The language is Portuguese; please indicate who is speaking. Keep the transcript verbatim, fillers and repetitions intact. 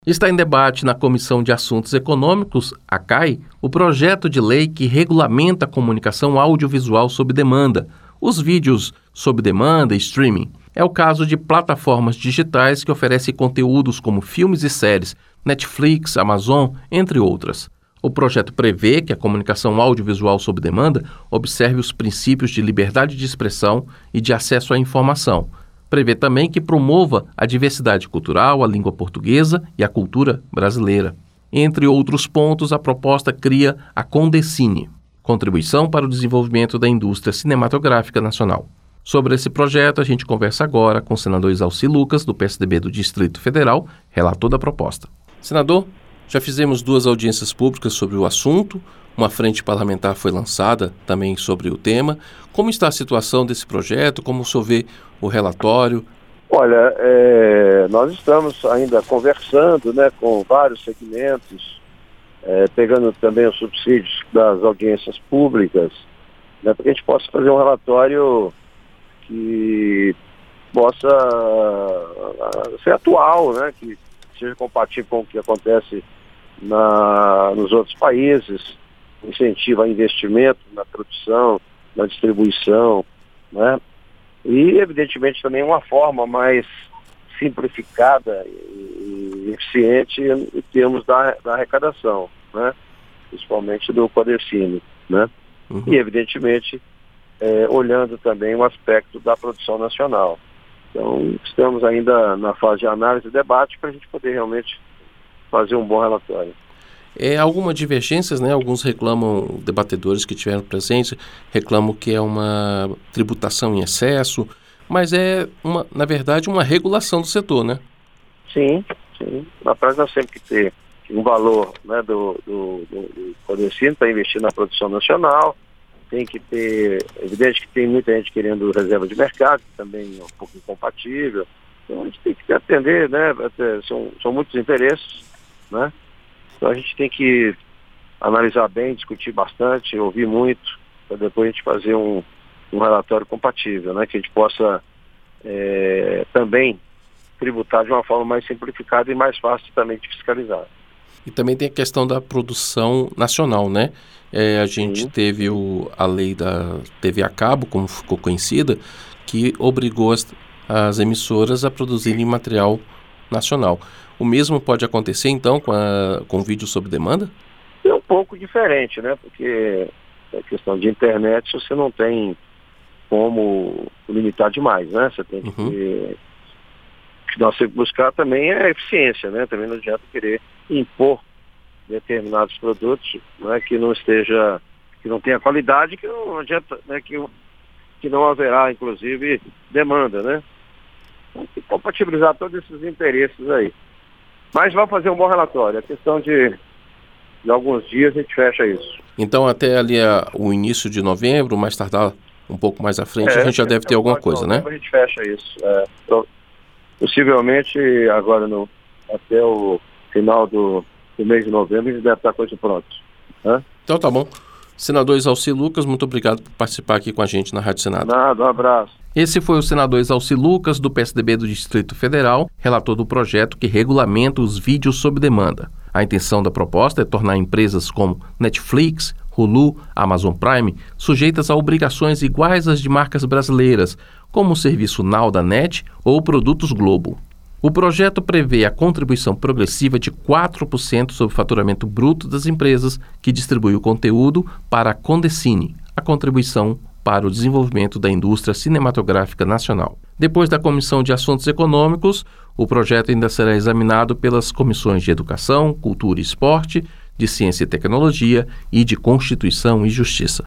Speaker 1: Está em debate na Comissão de Assuntos Econômicos, a C A I, o projeto de lei que regulamenta a comunicação audiovisual sob demanda, os vídeos sob demanda e streaming. É o caso de plataformas digitais que oferecem conteúdos como filmes e séries, Netflix, Amazon, entre outras. O projeto prevê que a comunicação audiovisual sob demanda observe os princípios de liberdade de expressão e de acesso à informação. Prevê também que promova a diversidade cultural, a língua portuguesa e a cultura brasileira. Entre outros pontos, a proposta cria a Condecine, Contribuição para o Desenvolvimento da Indústria Cinematográfica Nacional. Sobre esse projeto, a gente conversa agora com o senador Exalci Lucas, do P S D B do Distrito Federal, relator da proposta. Senador, já fizemos duas audiências públicas sobre o assunto, uma frente parlamentar foi lançada também sobre o tema. Como está a situação desse projeto? Como o senhor vê o relatório?
Speaker 2: Olha, é, nós estamos ainda conversando, né, com vários segmentos, é, pegando também os subsídios das audiências públicas, né, para que a gente possa fazer um relatório que possa ser atual, né, que seja compatível com o que acontece na, nos outros países, incentiva investimento na produção, na distribuição, né? E, evidentemente, também uma forma mais simplificada e eficiente em termos da, da arrecadação, né? Principalmente do Condecine, né? Uhum. E, evidentemente, é, olhando também o aspecto da produção nacional. Então, estamos ainda na fase de análise e debate para a gente poder realmente fazer um bom relatório.
Speaker 1: É, algumas divergências, né? Alguns reclamam, debatedores que tiveram presente, reclamam que é uma tributação em excesso, mas é, uma, na verdade, uma regulação do setor, né?
Speaker 2: Sim, sim. Na prática, nós temos que ter um valor, né, do, do, do, do Condecine para investir na produção nacional, tem que ter, é evidente que tem muita gente querendo reserva de mercado, que também é um pouco incompatível, então a gente tem que atender, né? São, são muitos interesses, né? Então a gente tem que analisar bem, discutir bastante, ouvir muito, para depois a gente fazer um, um relatório compatível, né? Que a gente possa é, também tributar de uma forma mais simplificada e mais fácil também de fiscalizar.
Speaker 1: E também tem a questão da produção nacional, né? É, a gente Sim. teve o, a lei da T V a cabo, como ficou conhecida, que obrigou as, as emissoras a produzirem material nacional. O mesmo pode acontecer, então, com, a, com vídeo sob demanda?
Speaker 2: É um pouco diferente, né? Porque a questão de internet você não tem como limitar demais, né? Você tem que uhum. ter... O que nós temos que buscar também é eficiência, né? Também não adianta querer impor determinados produtos, né, que não esteja, que não tenha qualidade, que não adianta, né, que, que não haverá, inclusive, demanda, né? Então, tem que compatibilizar todos esses interesses aí. Mas vamos fazer um bom relatório. A questão de, de alguns dias a gente fecha isso.
Speaker 1: Então, até ali a, o início de novembro, mais tardar um pouco mais à frente, é, a gente já deve ter alguma coisa, né?
Speaker 2: A gente fecha isso. É, então, possivelmente, agora no, até o final do, do mês de novembro, a gente deve estar com isso pronto. Né?
Speaker 1: Então tá bom. Senador Exalci Lucas, muito obrigado por participar aqui com a gente na Rádio Senado.
Speaker 2: Nada, um abraço.
Speaker 1: Esse foi o senador Exalci Lucas, do P S D B do Distrito Federal, relator do projeto que regulamenta os vídeos sob demanda. A intenção da proposta é tornar empresas como Netflix, Hulu, Amazon Prime sujeitas a obrigações iguais às de marcas brasileiras, como o serviço Now da Net ou Produtos Globo. O projeto prevê a contribuição progressiva de quatro por cento sobre o faturamento bruto das empresas que distribuem o conteúdo para a Condecine, a Contribuição para o Desenvolvimento da Indústria Cinematográfica Nacional. Depois da Comissão de Assuntos Econômicos, o projeto ainda será examinado pelas comissões de Educação, Cultura e Esporte, de Ciência e Tecnologia e de Constituição e Justiça.